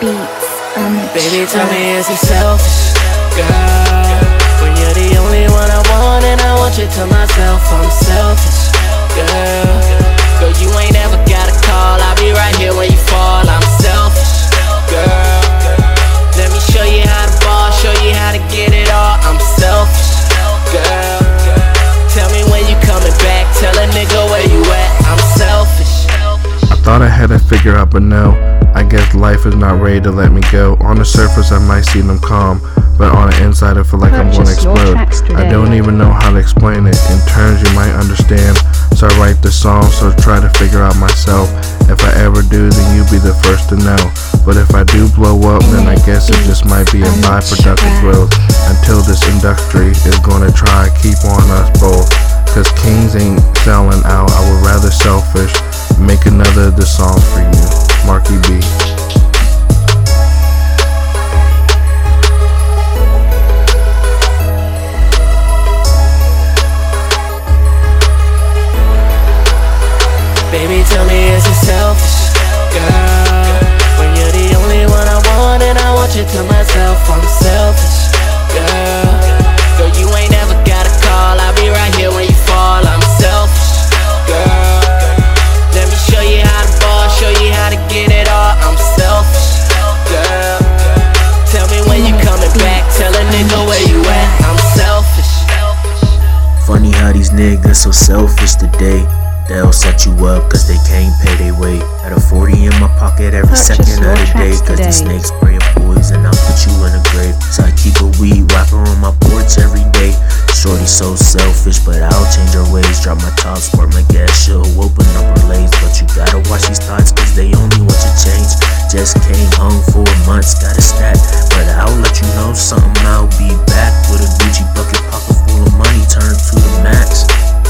Baby, tell me, is it selfish, girl? When you're the only one I want, and I want you to myself, I'm selfish, girl. Girl, you ain't ever gotta call, I'll be right here when you fall. I'm selfish, girl. Let me show you how to ball, show you how to get it all. I'm selfish, girl. Tell me when you coming back, tell a nigga where you at. I'm selfish. I thought I had it figured out, but no, I guess life is not ready to let me go. On the surface I might seem calm, but on the inside I feel like I'm gonna explode. I don't even know how to explain it in terms you might understand, so I write the song, so try to figure out myself. If I ever do, then you'll be the first to know. But if I do blow up, then I guess it just might be a byproduct of growth. Until this industry is gonna try to keep on us both, cause kings ain't selling out. I would rather selfish make another of the songs for you. Marky B. Baby, tell me, is it selfish, girl? When you're the only one I want, and I want you to myself, I'm selfish, girl. Girl, you ain't ever gotta call, I'll be right here when you fall. I'm selfish, girl. Let me show you how to ball, show you how to get it all. I'm selfish, girl. Tell me when you coming back, tell a nigga where you at. I'm selfish. Funny how these niggas so selfish today. They'll set you up cause they can't pay their way. Had a 40 in my pocket every second of the day, cause these snakes spraying poison, I'll put you in a grave. So I keep a weed whacker on my porch every day. Shorty so selfish, but I'll change her ways. Drop my top, squirt my gas, she'll open up her legs. But you gotta watch these thoughts cause they only want you change. Just came home 4 months, got a stack, but I'll let you know something, I'll be back with a Gucci bucket pocket full of money turned to the max.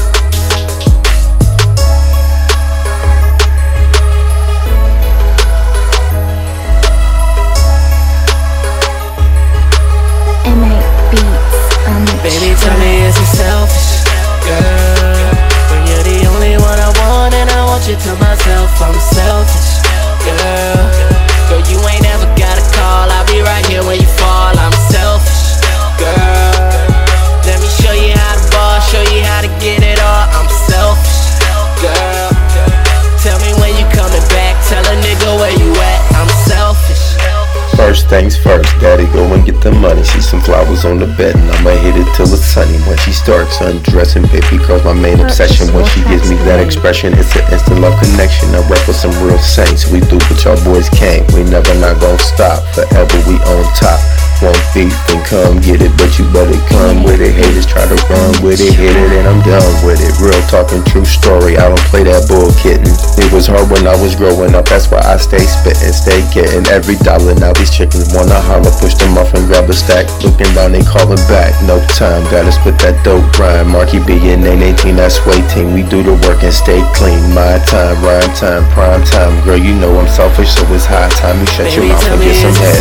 Baby, tell me, is it selfish, girl? When you're the only one I want, and I want you to myself, I'm selfish, girl. Girl, you ain't ever gotta call, I'll be right here when you fall. I'm selfish, girl. Let me show you how to ball, show you how to get it all. I'm selfish, girl. Tell me when you coming back, tell a nigga where you at. I'm selfish. First things first, daddy go and get the money. See some flowers on the bed and I'ma hit it till it's sunny. When she starts undressing, baby girl's my main obsession. When she gives me that expression, it's an instant love connection. I rap with some real saints, we do what y'all boys can't. We never not gon' stop, forever we on top. One feet, then come get it, but you better come with it. Haters try to run with it, hit it, and I'm done with it. Real talking, true story, I don't play that bull kitten. It was hard when I was growing up, that's why I stay spittin', stay getting every dollar. Now these chickens wanna holler, push them off and grab a stack. Looking down, they callin' back, no time, gotta spit that dope rhyme. Marky B and N18, that's waiting. We do the work and stay clean. My time, rhyme time, prime time. Girl, you know I'm selfish, so it's high time you shut your mouth and get some head.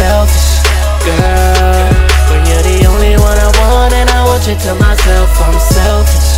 Girl, when you're the only one I want, and I want you to myself, I'm selfish,